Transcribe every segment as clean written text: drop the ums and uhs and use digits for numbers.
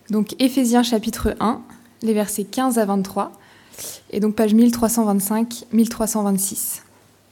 Donc Éphésiens chapitre 1, les versets 15 à 23, et donc page 1325-1326.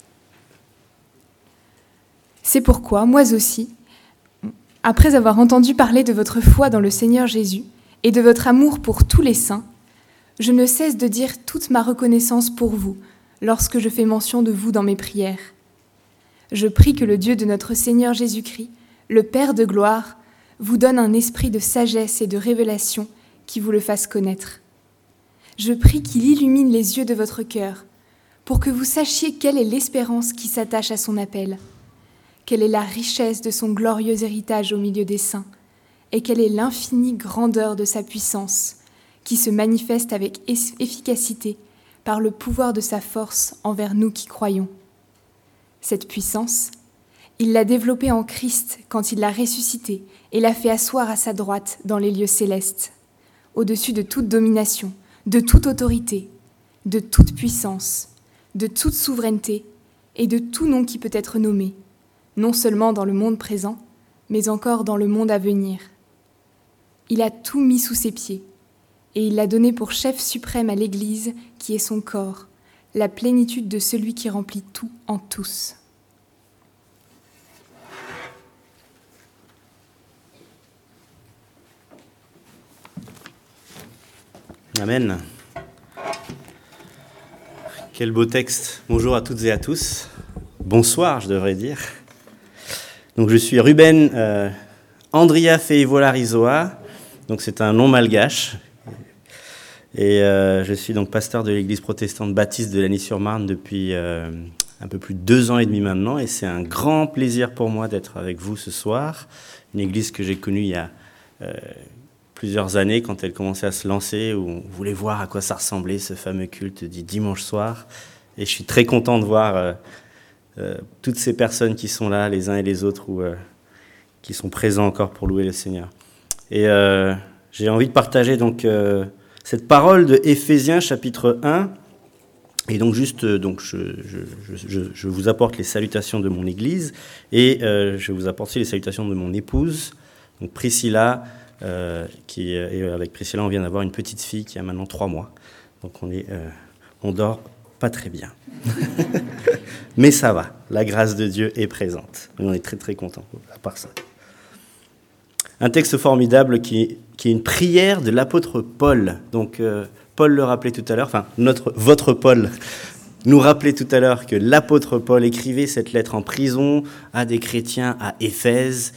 C'est pourquoi, moi aussi, après avoir entendu parler de votre foi dans le Seigneur Jésus et de votre amour pour tous les saints, je ne cesse de dire toute ma reconnaissance pour vous lorsque je fais mention de vous dans mes prières. Je prie que le Dieu de notre Seigneur Jésus-Christ, le Père de gloire, vous donne un esprit de sagesse et de révélation qui vous le fasse connaître. Je prie qu'il illumine les yeux de votre cœur pour que vous sachiez quelle est l'espérance qui s'attache à son appel, quelle est la richesse de son glorieux héritage au milieu des saints et quelle est l'infinie grandeur de sa puissance qui se manifeste avec efficacité par le pouvoir de sa force envers nous qui croyons. Cette puissance, il l'a développée en Christ quand il l'a ressuscité et l'a fait asseoir à sa droite dans les lieux célestes, au-dessus de toute domination, de toute autorité, de toute puissance, de toute souveraineté et de tout nom qui peut être nommé, non seulement dans le monde présent, mais encore dans le monde à venir. Il a tout mis sous ses pieds, et il l'a donné pour chef suprême à l'Église qui est son corps, la plénitude de celui qui remplit tout en tous. Amen. Quel beau texte. Bonjour à toutes et à tous. Bonsoir, je devrais dire. Donc, je suis Ruben Andria Feivola Rizoa. Donc, c'est un nom malgache. Et je suis donc pasteur de l'église protestante baptiste de Lagny-sur-Marne depuis un peu plus de 2 ans et demi maintenant. Et c'est un grand plaisir pour moi d'être avec vous ce soir. Une église que j'ai connue il y a plusieurs années, quand elle commençait à se lancer, où on voulait voir à quoi ça ressemblait, ce fameux culte du dimanche soir. Et je suis très content de voir toutes ces personnes qui sont là, les uns et les autres, ou qui sont présents encore pour louer le Seigneur. Et j'ai envie de partager donc cette parole de Éphésiens chapitre 1. Et donc juste, je vous apporte les salutations de mon église, et je vous apporte aussi les salutations de mon épouse, donc Priscilla, et avec Priscilla, on vient d'avoir une petite fille qui a maintenant 3 mois. Donc on dort pas très bien. Mais ça va, la grâce de Dieu est présente. On est très très contents, à part ça. Un texte formidable qui est une prière de l'apôtre Paul. Donc Paul le rappelait tout à l'heure, enfin votre Paul nous rappelait tout à l'heure que l'apôtre Paul écrivait cette lettre en prison à des chrétiens à Éphèse,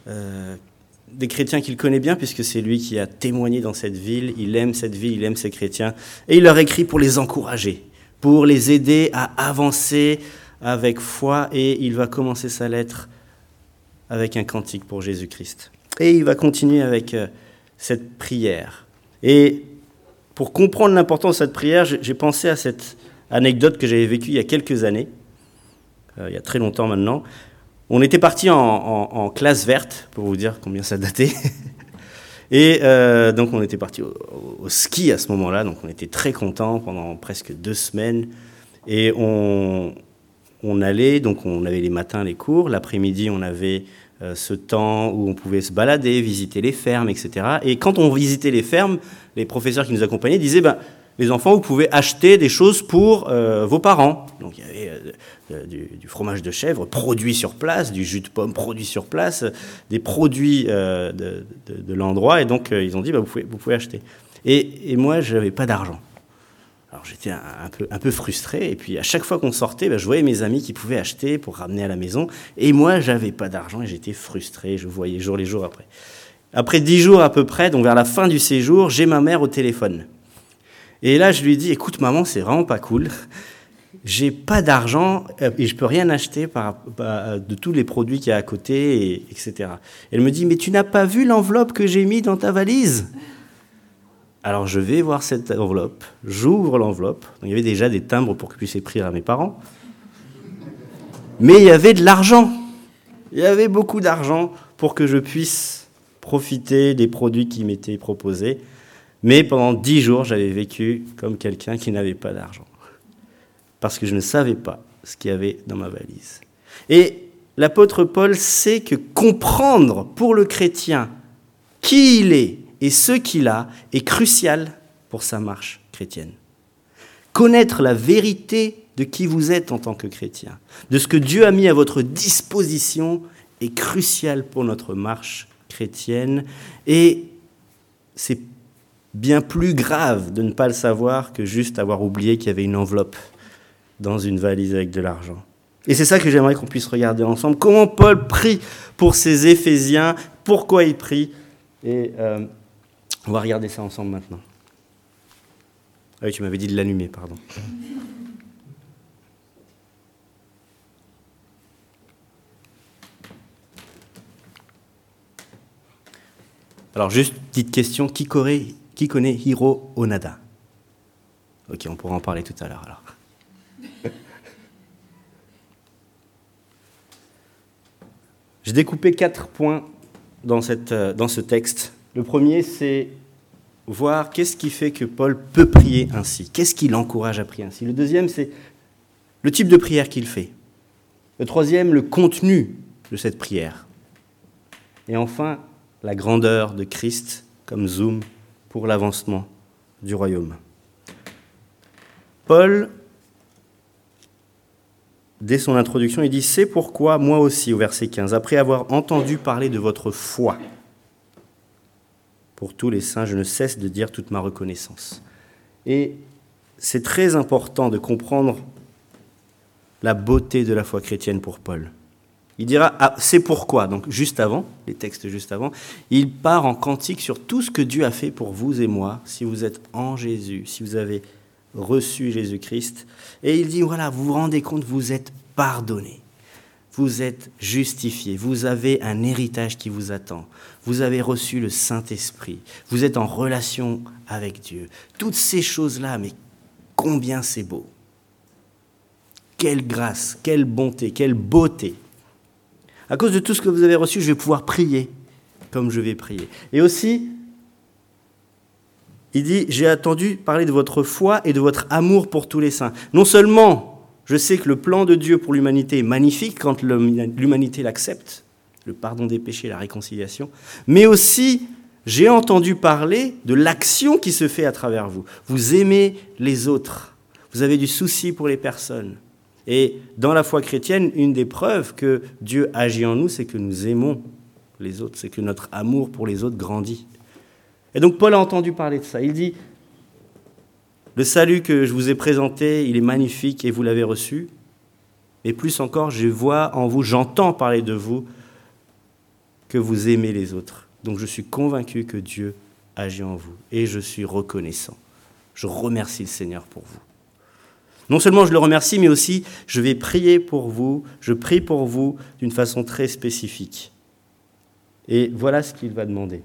des chrétiens qu'il connaît bien, puisque c'est lui qui a témoigné dans cette ville. Il aime cette ville, il aime ces chrétiens. Et il leur écrit pour les encourager, pour les aider à avancer avec foi. Et il va commencer sa lettre avec un cantique pour Jésus-Christ. Et il va continuer avec cette prière. Et pour comprendre l'importance de cette prière, j'ai pensé à cette anecdote que j'avais vécue il y a quelques années, il y a très longtemps maintenant. On était partis en classe verte, pour vous dire combien ça datait. Et donc on était partis au ski à ce moment-là, donc on était très contents pendant presque 2 semaines. Et on allait, donc on avait les matins les cours, l'après-midi on avait ce temps où on pouvait se balader, visiter les fermes, etc. Et quand on visitait les fermes, les professeurs qui nous accompagnaient disaient les enfants, vous pouvez acheter des choses pour vos parents. Donc il y avait du fromage de chèvre produit sur place, du jus de pomme produit sur place, des produits de l'endroit. Et donc ils ont dit, vous pouvez acheter. Et moi, je n'avais pas d'argent. Alors j'étais un peu frustré. Et puis à chaque fois qu'on sortait, je voyais mes amis qui pouvaient acheter pour ramener à la maison. Et moi, je n'avais pas d'argent et j'étais frustré. Je voyais jour les jours après. Après 10 jours à peu près, donc vers la fin du séjour, j'ai ma mère au téléphone. Et là, je lui dis, écoute maman, c'est vraiment pas cool. J'ai pas d'argent et je peux rien acheter de tous les produits qu'il y a à côté, etc. Elle me dit, mais tu n'as pas vu l'enveloppe que j'ai mise dans ta valise ? Alors je vais voir cette enveloppe, j'ouvre l'enveloppe. Donc, il y avait déjà des timbres pour que je puisse écrire à mes parents. Mais il y avait de l'argent. Il y avait beaucoup d'argent pour que je puisse profiter des produits qui m'étaient proposés. Mais pendant 10 jours, j'avais vécu comme quelqu'un qui n'avait pas d'argent. Parce que je ne savais pas ce qu'il y avait dans ma valise. Et l'apôtre Paul sait que comprendre pour le chrétien qui il est et ce qu'il a est crucial pour sa marche chrétienne. Connaître la vérité de qui vous êtes en tant que chrétien, de ce que Dieu a mis à votre disposition est crucial pour notre marche chrétienne. Et c'est bien plus grave de ne pas le savoir que juste avoir oublié qu'il y avait une enveloppe dans une valise avec de l'argent. Et c'est ça que j'aimerais qu'on puisse regarder ensemble. Comment Paul prie pour ses Éphésiens, pourquoi il prie. Et on va regarder ça ensemble maintenant. Ah oui, tu m'avais dit de l'allumer, pardon. Alors juste, petite question, qui connaît Hiro Onada? Ok, on pourra en parler tout à l'heure alors. J'ai découpé 4 points dans ce texte. Le premier, c'est voir qu'est-ce qui fait que Paul peut prier ainsi. Qu'est-ce qui l'encourage à prier ainsi. Le deuxième, c'est le type de prière qu'il fait. Le troisième, le contenu de cette prière. Et enfin, la grandeur de Christ comme zoom pour l'avancement du royaume. Paul, dès son introduction, il dit « C'est pourquoi moi aussi », au verset 15, « après avoir entendu parler de votre foi, pour tous les saints, je ne cesse de dire toute ma reconnaissance. » Et c'est très important de comprendre la beauté de la foi chrétienne pour Paul. Il dira « c'est pourquoi », donc juste avant, les textes juste avant, il part en cantique sur tout ce que Dieu a fait pour vous et moi, si vous êtes en Jésus, si vous avez reçu Jésus-Christ. Et il dit, voilà, vous vous rendez compte, vous êtes pardonnés, vous êtes justifiés, vous avez un héritage qui vous attend, vous avez reçu le Saint-Esprit, vous êtes en relation avec Dieu. Toutes ces choses-là, mais combien c'est beau. Quelle grâce, quelle bonté, quelle beauté. À cause de tout ce que vous avez reçu, je vais pouvoir prier comme je vais prier. Et aussi, il dit, j'ai entendu parler de votre foi et de votre amour pour tous les saints. Non seulement, je sais que le plan de Dieu pour l'humanité est magnifique quand l'humanité l'accepte, le pardon des péchés, la réconciliation, mais aussi, j'ai entendu parler de l'action qui se fait à travers vous. Vous aimez les autres, vous avez du souci pour les personnes. Et dans la foi chrétienne, une des preuves que Dieu agit en nous, c'est que nous aimons les autres, c'est que notre amour pour les autres grandit. Et donc Paul a entendu parler de ça. Il dit, le salut que je vous ai présenté, il est magnifique et vous l'avez reçu. Et plus encore, je vois en vous, j'entends parler de vous, que vous aimez les autres. Donc je suis convaincu que Dieu agit en vous. Et je suis reconnaissant. Je remercie le Seigneur pour vous. Non seulement je le remercie, mais aussi je vais prier pour vous, je prie pour vous d'une façon très spécifique. Et voilà ce qu'il va demander.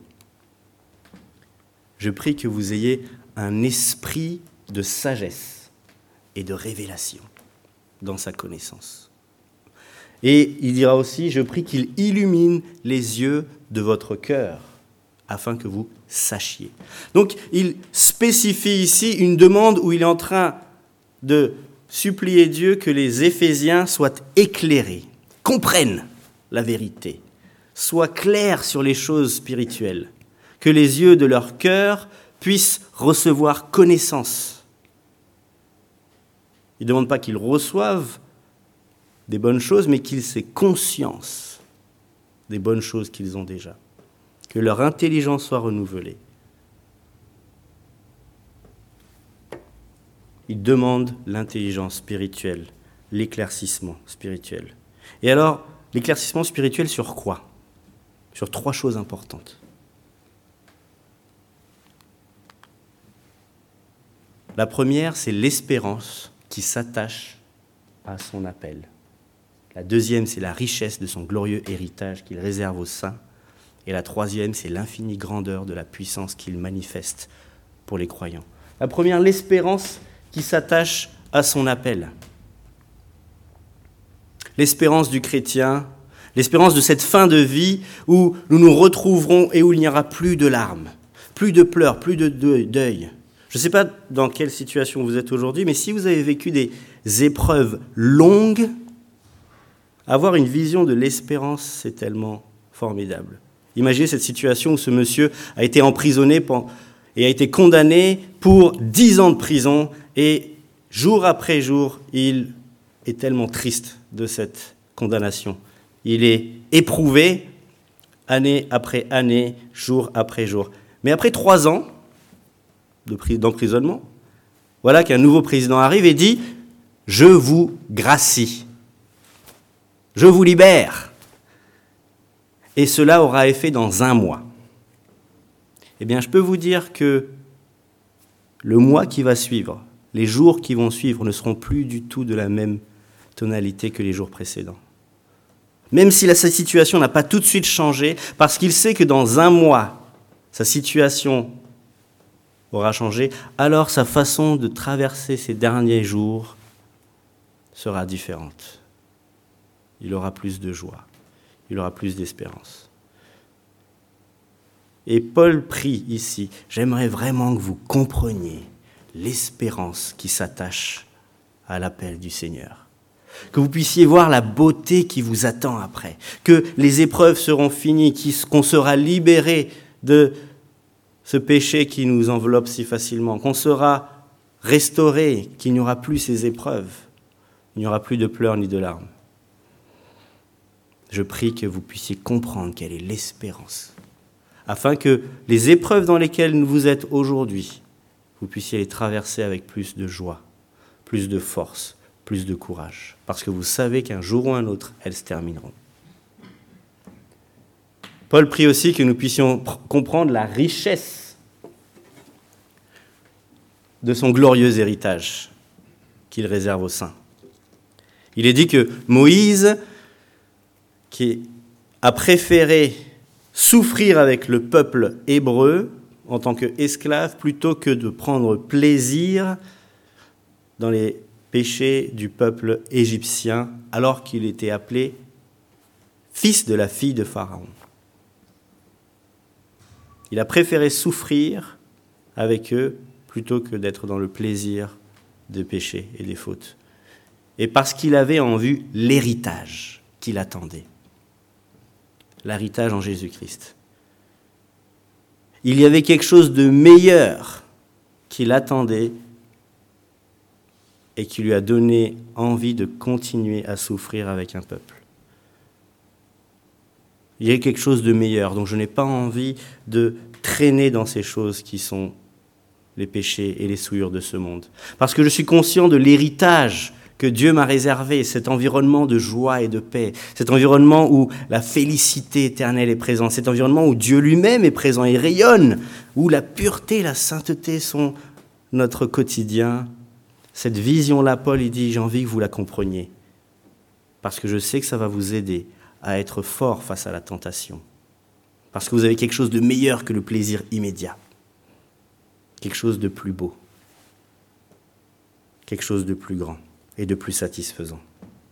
Je prie que vous ayez un esprit de sagesse et de révélation dans sa connaissance. Et il dira aussi, je prie qu'il illumine les yeux de votre cœur afin que vous sachiez. Donc il spécifie ici une demande où il est en train de supplier Dieu que les Éphésiens soient éclairés, comprennent la vérité, soient clairs sur les choses spirituelles, que les yeux de leur cœur puissent recevoir connaissance. Il ne demande pas qu'ils reçoivent des bonnes choses, mais qu'ils aient conscience des bonnes choses qu'ils ont déjà, que leur intelligence soit renouvelée. Il demande l'intelligence spirituelle, l'éclaircissement spirituel. Et alors, l'éclaircissement spirituel sur quoi? Sur 3 choses importantes. La première, c'est l'espérance qui s'attache à son appel. La deuxième, c'est la richesse de son glorieux héritage qu'il réserve aux saints. Et la troisième, c'est l'infinie grandeur de la puissance qu'il manifeste pour les croyants. La première, l'espérance qui s'attache à son appel. L'espérance du chrétien, l'espérance de cette fin de vie où nous nous retrouverons et où il n'y aura plus de larmes, plus de pleurs, plus de deuil. Je ne sais pas dans quelle situation vous êtes aujourd'hui, mais si vous avez vécu des épreuves longues, avoir une vision de l'espérance, c'est tellement formidable. Imaginez cette situation où ce monsieur a été emprisonné et a été condamné pour 10 ans de prison et jour après jour, il est tellement triste de cette condamnation. Il est éprouvé année après année, jour après jour. Mais après 3 ans d'emprisonnement, voilà qu'un nouveau président arrive et dit « Je vous gracie, je vous libère ». Et cela aura effet dans 1 mois. Eh bien, je peux vous dire que le mois qui va suivre, les jours qui vont suivre ne seront plus du tout de la même tonalité que les jours précédents. Même si sa situation n'a pas tout de suite changé, parce qu'il sait que dans 1 mois, sa situation aura changé, alors sa façon de traverser ces derniers jours sera différente. Il aura plus de joie, il aura plus d'espérance. Et Paul prie ici, j'aimerais vraiment que vous compreniez l'espérance qui s'attache à l'appel du Seigneur. Que vous puissiez voir la beauté qui vous attend après, que les épreuves seront finies, qu'on sera libéré de ce péché qui nous enveloppe si facilement, qu'on sera restauré, qu'il n'y aura plus ces épreuves, il n'y aura plus de pleurs ni de larmes. Je prie que vous puissiez comprendre quelle est l'espérance, afin que les épreuves dans lesquelles vous êtes aujourd'hui, vous puissiez les traverser avec plus de joie, plus de force, plus de courage, parce que vous savez qu'un jour ou un autre, elles se termineront. Paul prie aussi que nous puissions comprendre la richesse de son glorieux héritage qu'il réserve aux saints. Il est dit que Moïse, qui a préféré souffrir avec le peuple hébreu en tant qu'esclave plutôt que de prendre plaisir dans les péchés du peuple égyptien, alors qu'il était appelé fils de la fille de Pharaon. Il a préféré souffrir avec eux plutôt que d'être dans le plaisir des péchés et des fautes. Et parce qu'il avait en vue l'héritage qu'il attendait. L'héritage en Jésus-Christ. Il y avait quelque chose de meilleur qu'il attendait et qui lui a donné envie de continuer à souffrir avec un peuple. Il y a quelque chose de meilleur, donc je n'ai pas envie de traîner dans ces choses qui sont les péchés et les souillures de ce monde. Parce que je suis conscient de l'héritage que Dieu m'a réservé, cet environnement de joie et de paix, cet environnement où la félicité éternelle est présente, cet environnement où Dieu lui-même est présent et rayonne, où la pureté et la sainteté sont notre quotidien. Cette vision-là, Paul, il dit, j'ai envie que vous la compreniez, parce que je sais que ça va vous aider à être fort face à la tentation, parce que vous avez quelque chose de meilleur que le plaisir immédiat, quelque chose de plus beau, quelque chose de plus grand et de plus satisfaisant.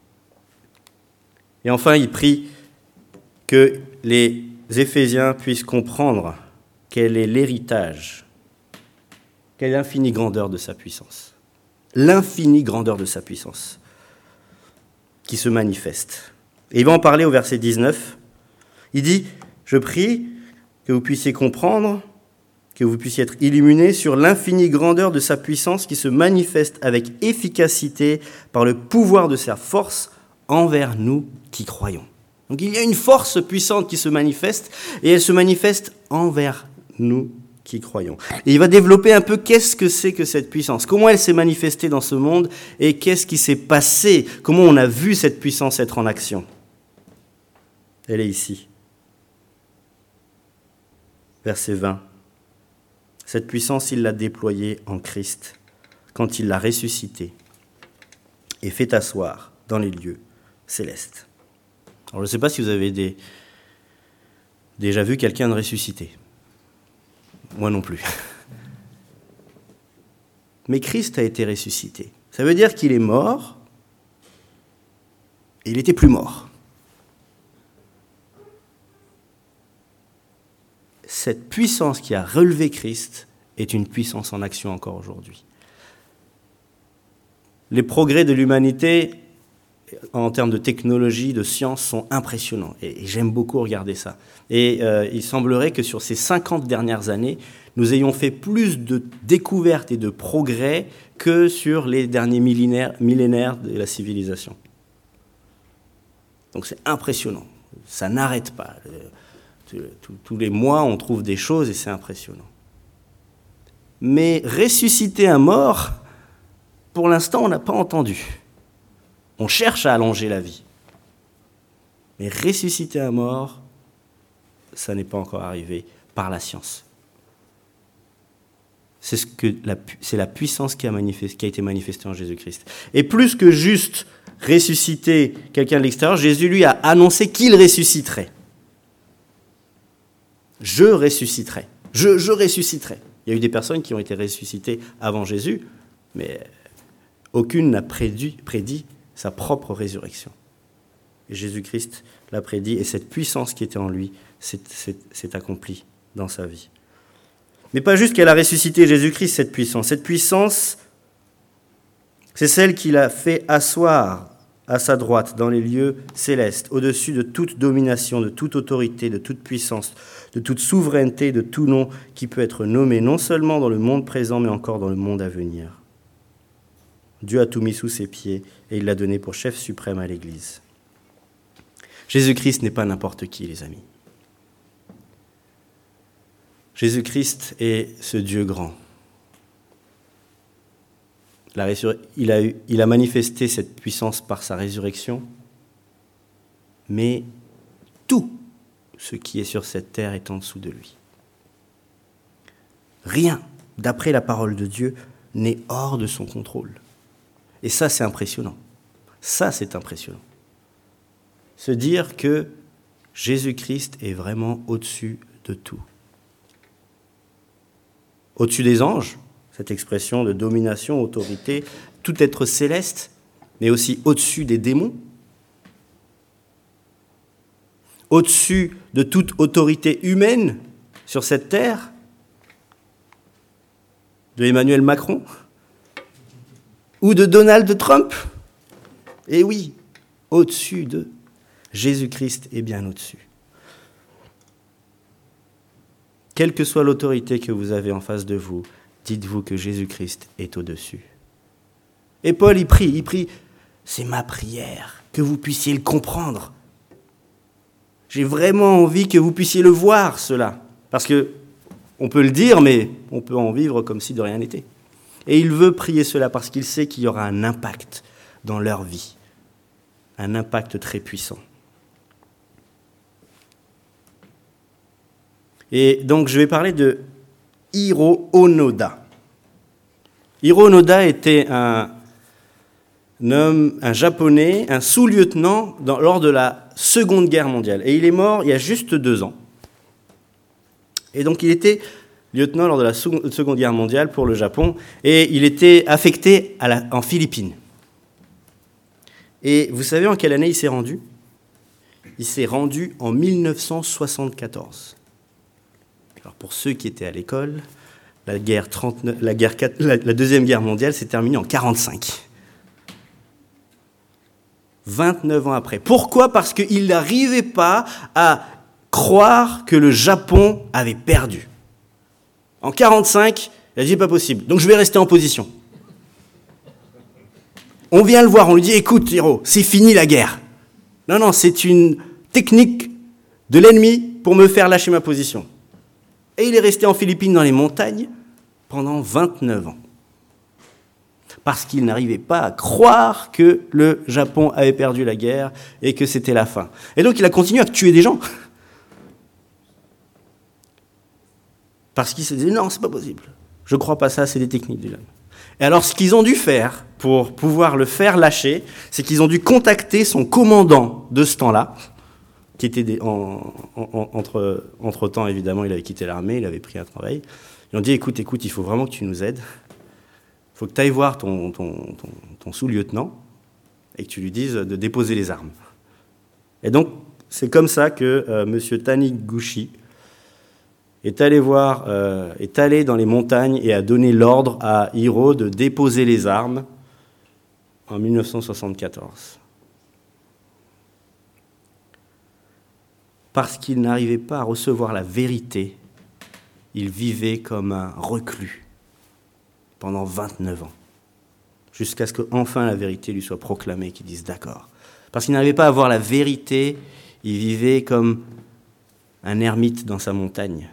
Et enfin, il prie que les Éphésiens puissent comprendre quel est l'héritage, quelle est l'infinie grandeur de sa puissance. L'infinie grandeur de sa puissance qui se manifeste. Et il va en parler au verset 19. Il dit, je prie que vous puissiez comprendre, que vous puissiez être illuminés sur l'infinie grandeur de sa puissance qui se manifeste avec efficacité par le pouvoir de sa force envers nous qui croyons. Donc il y a une force puissante qui se manifeste et elle se manifeste envers nous qui croyons. Et il va développer un peu qu'est-ce que c'est que cette puissance, comment elle s'est manifestée dans ce monde et qu'est-ce qui s'est passé, comment on a vu cette puissance être en action. Elle est ici. Verset 20. Cette puissance, il l'a déployée en Christ quand il l'a ressuscité et fait asseoir dans les lieux célestes. Alors, je ne sais pas si vous avez déjà vu quelqu'un de ressuscité. Moi non plus. Mais Christ a été ressuscité. Ça veut dire qu'il est mort et il n'était plus mort. Cette puissance qui a relevé Christ est une puissance en action encore aujourd'hui. Les progrès de l'humanité en termes de technologie, de science, sont impressionnants. Et j'aime beaucoup regarder ça. Et il semblerait que sur ces 50 dernières années, nous ayons fait plus de découvertes et de progrès que sur les derniers millénaires de la civilisation. Donc c'est impressionnant. Ça n'arrête pas. Tous les mois, on trouve des choses et c'est impressionnant. Mais ressusciter un mort, pour l'instant, on n'a pas entendu. On cherche à allonger la vie. Mais ressusciter un mort, ça n'est pas encore arrivé par la science. C'est la puissance qui a été manifestée en Jésus-Christ. Et plus que juste ressusciter quelqu'un de l'extérieur, Jésus, lui, a annoncé qu'il ressusciterait. Je ressusciterai. Je ressusciterai. Il y a eu des personnes qui ont été ressuscitées avant Jésus, mais aucune n'a prédit sa propre résurrection. Et Jésus-Christ l'a prédit, et cette puissance qui était en lui s'est accomplie dans sa vie. Mais pas juste qu'elle a ressuscité Jésus-Christ, cette puissance. Cette puissance, c'est celle qu'il a fait asseoir à sa droite dans les lieux célestes, au-dessus de toute domination, de toute autorité, de toute puissance, de toute souveraineté, de tout nom qui peut être nommé, non seulement dans le monde présent, mais encore dans le monde à venir. Dieu a tout mis sous ses pieds et il l'a donné pour chef suprême à l'Église. Jésus-Christ n'est pas n'importe qui, les amis. Jésus-Christ est ce Dieu grand. Il a manifesté cette puissance par sa résurrection, mais tout ce qui est sur cette terre est en dessous de lui. Rien, d'après la parole de Dieu, n'est hors de son contrôle. Et ça, c'est impressionnant. Ça, c'est impressionnant. Se dire que Jésus-Christ est vraiment au-dessus de tout. Au-dessus des anges, cette expression de domination, autorité, tout être céleste, mais aussi au-dessus des démons, au-dessus de toute autorité humaine sur cette terre, de Emmanuel Macron ou de Donald Trump. Et oui, au-dessus de Jésus-Christ est bien au-dessus. Quelle que soit l'autorité que vous avez en face de vous, dites-vous que Jésus-Christ est au-dessus. Et Paul, il prie, c'est ma prière, que vous puissiez le comprendre. J'ai vraiment envie que vous puissiez le voir, cela. Parce que on peut le dire, mais on peut en vivre comme si de rien n'était. Et il veut prier cela parce qu'il sait qu'il y aura un impact dans leur vie. Un impact très puissant. Et donc, je vais parler de Hiro Onoda. Hiro Onoda était un homme, un japonais, un sous-lieutenant lors de la Seconde Guerre mondiale. Et il est mort il y a juste 2 ans. Et donc, il était lieutenant lors de la Seconde Guerre mondiale pour le Japon. Et il était affecté en Philippines. Et vous savez en quelle année il s'est rendu ? Il s'est rendu en 1974. Alors pour ceux qui étaient à l'école, la Deuxième Guerre mondiale s'est terminée en 1945. 29 ans après. Pourquoi ? Parce qu'il n'arrivait pas à croire que le Japon avait perdu. En 1945, il a dit « pas possible, donc je vais rester en position ». On vient le voir, on lui dit « écoute, Hiro, c'est fini la guerre ». Non, c'est une technique de l'ennemi pour me faire lâcher ma position. Et il est resté en Philippines dans les montagnes pendant 29 ans. Parce qu'il n'arrivait pas à croire que le Japon avait perdu la guerre et que c'était la fin. Et donc il a continué à tuer des gens. Parce qu'il se disait non, c'est pas possible. Je ne crois pas ça, c'est des techniques de l'homme. Et alors ce qu'ils ont dû faire pour pouvoir le faire lâcher, c'est qu'ils ont dû contacter son commandant de ce temps-là, qui était entre-temps, évidemment, il avait quitté l'armée, il avait pris un travail. Ils ont dit, écoute, il faut vraiment que tu nous aides. Il faut que tu ailles voir ton sous-lieutenant et que tu lui dises de déposer les armes. Et donc, c'est comme ça que M. Taniguchi est allé dans les montagnes et a donné l'ordre à Hiro de déposer les armes en 1974. parce qu'il n'arrivait pas à recevoir la vérité, il vivait comme un reclus pendant 29 ans, jusqu'à ce qu'enfin la vérité lui soit proclamée, qu'il dise d'accord. Parce qu'il n'arrivait pas à avoir la vérité, il vivait comme un ermite dans sa montagne.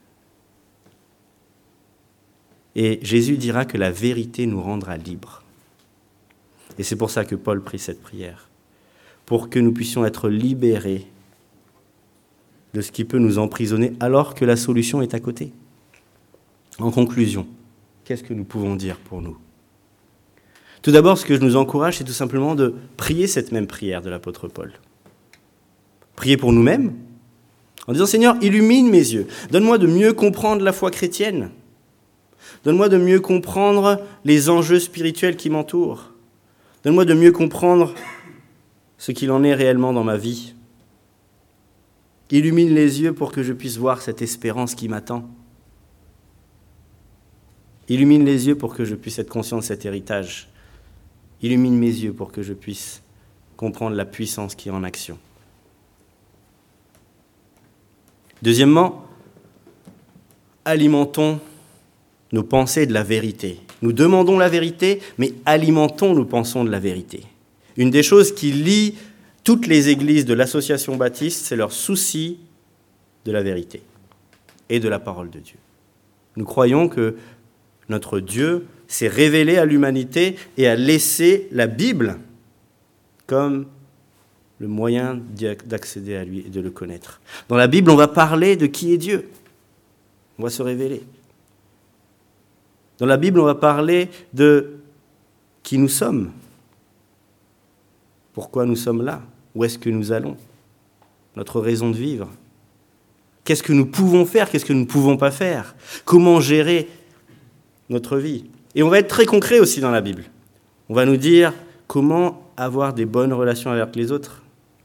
Et Jésus dira que la vérité nous rendra libres. Et c'est pour ça que Paul prie cette prière, pour que nous puissions être libérés de ce qui peut nous emprisonner alors que la solution est à côté. En conclusion, qu'est-ce que nous pouvons dire pour nous ? Tout d'abord, ce que je nous encourage, c'est tout simplement de prier cette même prière de l'apôtre Paul. Prier pour nous-mêmes, en disant « Seigneur, illumine mes yeux, donne-moi de mieux comprendre la foi chrétienne, donne-moi de mieux comprendre les enjeux spirituels qui m'entourent, donne-moi de mieux comprendre ce qu'il en est réellement dans ma vie. Illumine les yeux pour que je puisse voir cette espérance qui m'attend. Illumine les yeux pour que je puisse être conscient de cet héritage. Illumine mes yeux pour que je puisse comprendre la puissance qui est en action. » Deuxièmement, alimentons nos pensées de la vérité. Nous demandons la vérité, mais alimentons nos pensées de la vérité. Une des choses qui lie toutes les églises de l'association baptiste, c'est leur souci de la vérité et de la parole de Dieu. Nous croyons que notre Dieu s'est révélé à l'humanité et a laissé la Bible comme le moyen d'accéder à lui et de le connaître. Dans la Bible, on va parler de qui est Dieu. On va se révéler. Dans la Bible, on va parler de qui nous sommes. Pourquoi nous sommes là ? Où est-ce que nous allons ? Notre raison de vivre. Qu'est-ce que nous pouvons faire ? Qu'est-ce que nous ne pouvons pas faire ? Comment gérer notre vie ? Et on va être très concret aussi dans la Bible. On va nous dire comment avoir des bonnes relations avec les autres.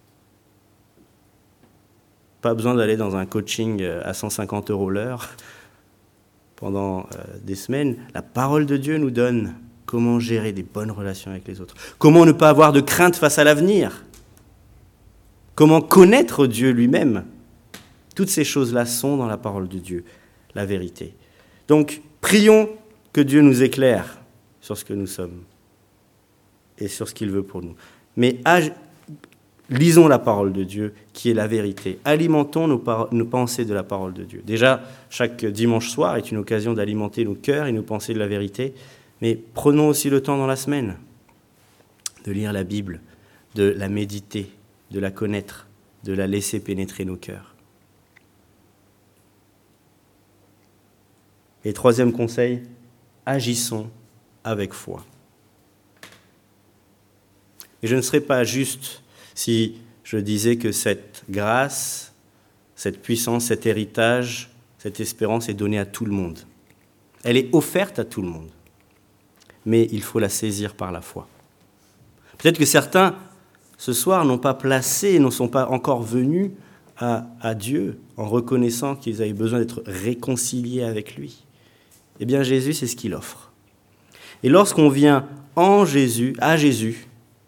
Pas besoin d'aller dans un coaching à 150 € l'heure pendant des semaines. La parole de Dieu nous donne comment gérer des bonnes relations avec les autres. Comment ne pas avoir de crainte face à l'avenir. Comment connaître Dieu lui-même. Toutes ces choses-là sont dans la parole de Dieu, la vérité. Donc, prions que Dieu nous éclaire sur ce que nous sommes et sur ce qu'il veut pour nous. Mais lisons la parole de Dieu, qui est la vérité. Alimentons nos pensées de la parole de Dieu. Déjà, chaque dimanche soir est une occasion d'alimenter nos cœurs et nos pensées de la vérité. Mais prenons aussi le temps dans la semaine de lire la Bible, de la méditer, de la connaître, de la laisser pénétrer nos cœurs. Et troisième conseil, agissons avec foi. Et je ne serais pas juste si je disais que cette grâce, cette puissance, cet héritage, cette espérance est donnée à tout le monde. Elle est offerte à tout le monde. Mais il faut la saisir par la foi. Peut-être que certains, ce soir, n'ont pas placé, ne sont pas encore venus à Dieu en reconnaissant qu'ils avaient besoin d'être réconciliés avec lui. Eh bien, Jésus, c'est ce qu'il offre. Et lorsqu'on vient à Jésus,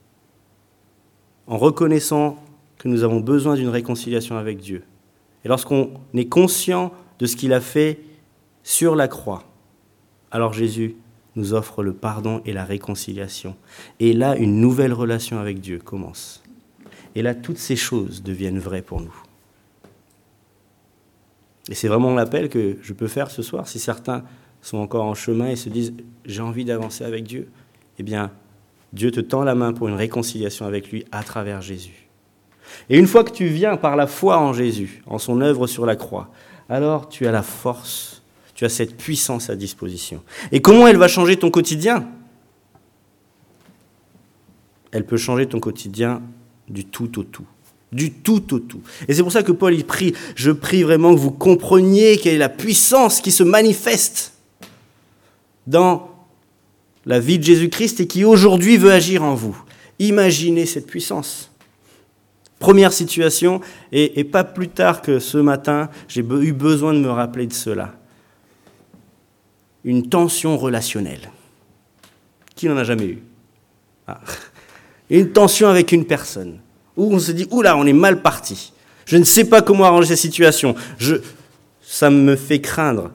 en reconnaissant que nous avons besoin d'une réconciliation avec Dieu, et lorsqu'on est conscient de ce qu'il a fait sur la croix, alors Jésus nous offre le pardon et la réconciliation. Et là, une nouvelle relation avec Dieu commence. Et là, toutes ces choses deviennent vraies pour nous. Et c'est vraiment l'appel que je peux faire ce soir, si certains sont encore en chemin et se disent « j'ai envie d'avancer avec Dieu », eh bien, Dieu te tend la main pour une réconciliation avec lui à travers Jésus. Et une fois que tu viens par la foi en Jésus, en son œuvre sur la croix, alors tu as la force, tu as cette puissance à disposition. Et comment elle va changer ton quotidien ? Elle peut changer ton quotidien du tout au tout. Du tout au tout. Et c'est pour ça que Paul, il prie, je prie vraiment que vous compreniez quelle est la puissance qui se manifeste dans la vie de Jésus-Christ et qui aujourd'hui veut agir en vous. Imaginez cette puissance. Première situation, et pas plus tard que ce matin, j'ai eu besoin de me rappeler de cela. Une tension relationnelle. Qui n'en a jamais eu ? Une tension avec une personne, où on se dit, oula, on est mal parti. Je ne sais pas comment arranger cette situation. Ça me fait craindre.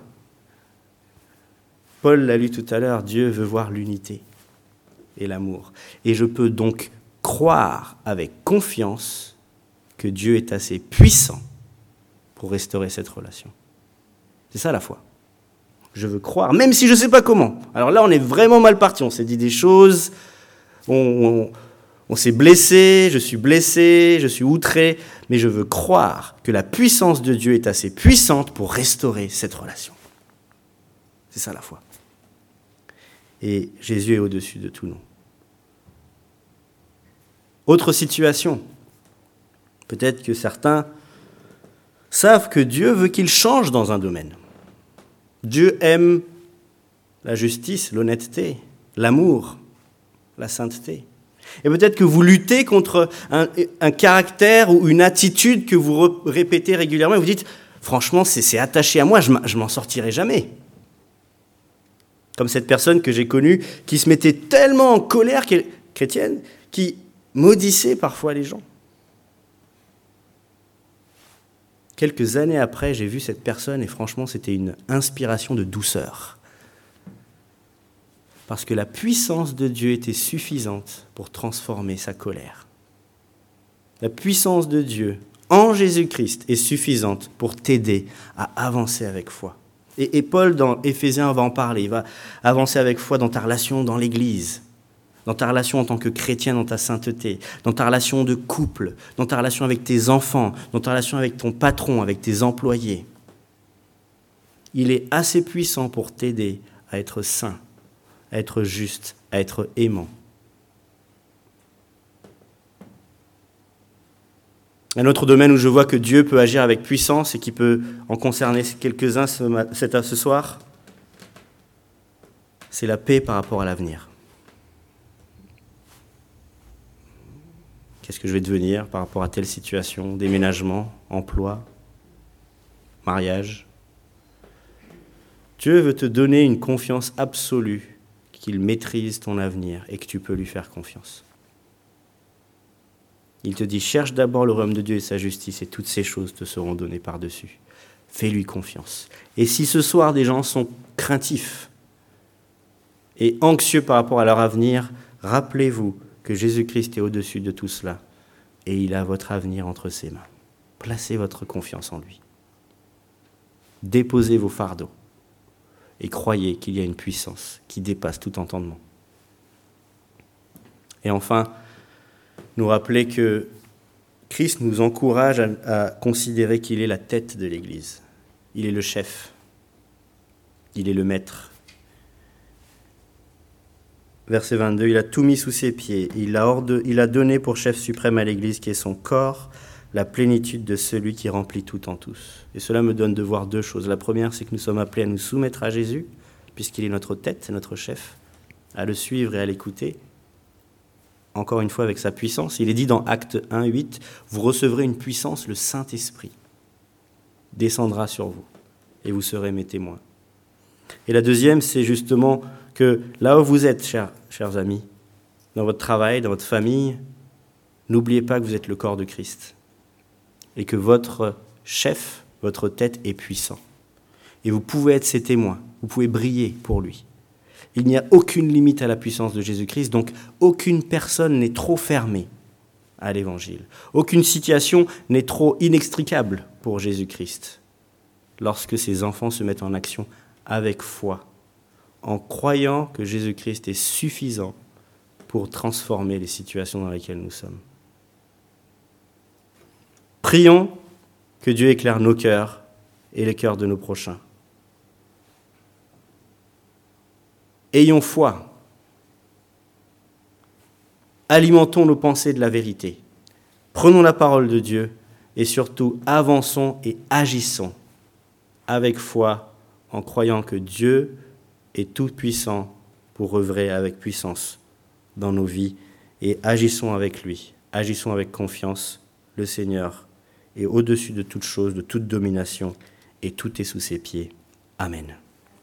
Paul l'a lu tout à l'heure, Dieu veut voir l'unité et l'amour. Et je peux donc croire avec confiance que Dieu est assez puissant pour restaurer cette relation. C'est ça la foi. Je veux croire, même si je ne sais pas comment. Alors là, on est vraiment mal parti. On s'est dit des choses, on s'est blessé, je suis outré, mais je veux croire que la puissance de Dieu est assez puissante pour restaurer cette relation. C'est ça la foi. Et Jésus est au-dessus de tout nom. Autre situation. Peut-être que certains savent que Dieu veut qu'ils changent dans un domaine. Dieu aime la justice, l'honnêteté, l'amour, la sainteté. Et peut-être que vous luttez contre un caractère ou une attitude que vous répétez régulièrement et vous dites « Franchement, c'est attaché à moi, je m'en sortirai jamais ». Comme cette personne que j'ai connue qui se mettait tellement en colère, chrétienne, qui maudissait parfois les gens. Quelques années après, j'ai vu cette personne et franchement, c'était une inspiration de douceur. Parce que la puissance de Dieu était suffisante pour transformer sa colère. La puissance de Dieu en Jésus-Christ est suffisante pour t'aider à avancer avec foi. Et Paul, dans Éphésiens, va en parler. Il va avancer avec foi dans ta relation dans l'Église, dans ta relation en tant que chrétien, dans ta sainteté, dans ta relation de couple, dans ta relation avec tes enfants, dans ta relation avec ton patron, avec tes employés. Il est assez puissant pour t'aider à être saint, à être juste, à être aimant. Un autre domaine où je vois que Dieu peut agir avec puissance et qui peut en concerner quelques-uns ce soir, c'est la paix par rapport à l'avenir. Qu'est-ce que je vais devenir par rapport à telle situation, déménagement, emploi, mariage? Dieu veut te donner une confiance absolue qu'il maîtrise ton avenir et que tu peux lui faire confiance. Il te dit, cherche d'abord le royaume de Dieu et sa justice et toutes ces choses te seront données par-dessus. Fais-lui confiance. Et si ce soir des gens sont craintifs et anxieux par rapport à leur avenir, rappelez-vous que Jésus-Christ est au-dessus de tout cela et il a votre avenir entre ses mains. Placez votre confiance en lui. Déposez vos fardeaux et croyez qu'il y a une puissance qui dépasse tout entendement. Et enfin, nous rappeler que Christ nous encourage à considérer qu'il est la tête de l'Église. Il est le chef. Il est le maître. Verset 22, il a tout mis sous ses pieds. Il a donné pour chef suprême à l'Église qui est son corps, la plénitude de celui qui remplit tout en tous. Et cela me donne de voir deux choses. La première, c'est que nous sommes appelés à nous soumettre à Jésus, puisqu'il est notre tête, notre chef, à le suivre et à l'écouter. Encore une fois, avec sa puissance. Il est dit dans Actes 1, 8, « Vous recevrez une puissance, le Saint-Esprit descendra sur vous, et vous serez mes témoins. » Et la deuxième, c'est justement que là où vous êtes, chers amis, dans votre travail, dans votre famille, n'oubliez pas que vous êtes le corps de Christ, et que votre chef, votre tête est puissant. Et vous pouvez être ses témoins, vous pouvez briller pour lui. Il n'y a aucune limite à la puissance de Jésus-Christ, donc aucune personne n'est trop fermée à l'Évangile. Aucune situation n'est trop inextricable pour Jésus-Christ. Lorsque ses enfants se mettent en action avec foi, en croyant que Jésus-Christ est suffisant pour transformer les situations dans lesquelles nous sommes. Prions que Dieu éclaire nos cœurs et les cœurs de nos prochains. Ayons foi. Alimentons nos pensées de la vérité. Prenons la parole de Dieu et surtout avançons et agissons avec foi en croyant que Dieu est tout-puissant pour œuvrer avec puissance dans nos vies et agissons avec lui, agissons avec confiance. Le Seigneur est au-dessus de toute chose, de toute domination et tout est sous ses pieds. Amen.